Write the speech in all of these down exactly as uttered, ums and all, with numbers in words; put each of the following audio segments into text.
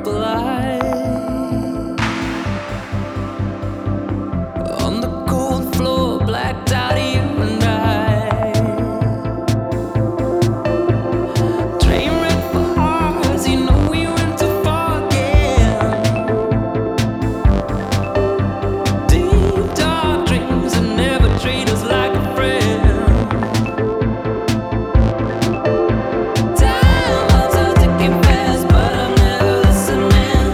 purple eye. On the cold floor, blacked out, you and I. Train wreck for hearts, you know we went too far again. Deep dark dreams that never treat us like a friend. Time moves on ticking fast, but I'm never listening.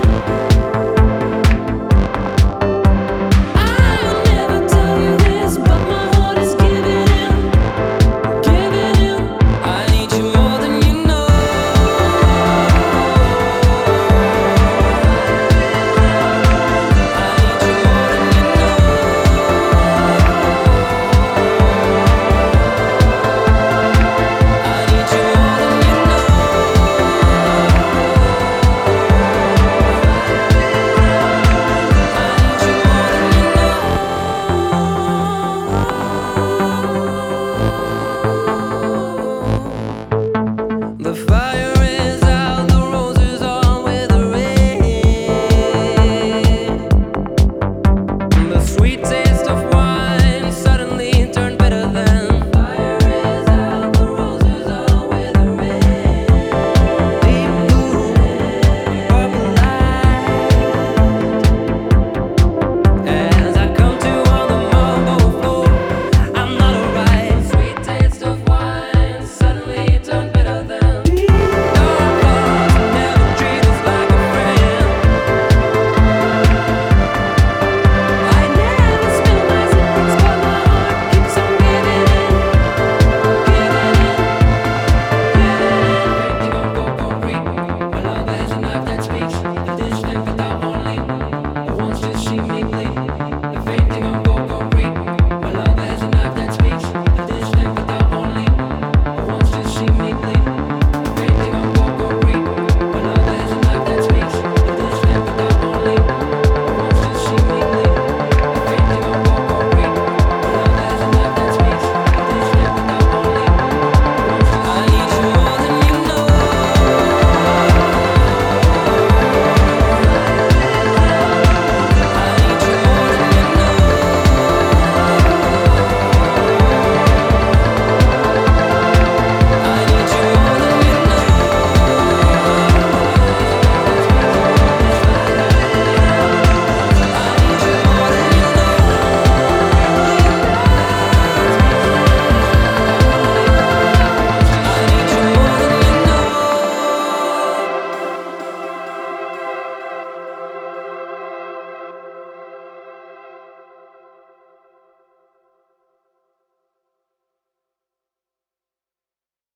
I'll never tell you this, but my heart is giving in, giving in. I need you more than you know. I need you more than you know. I need you more than you know. The fire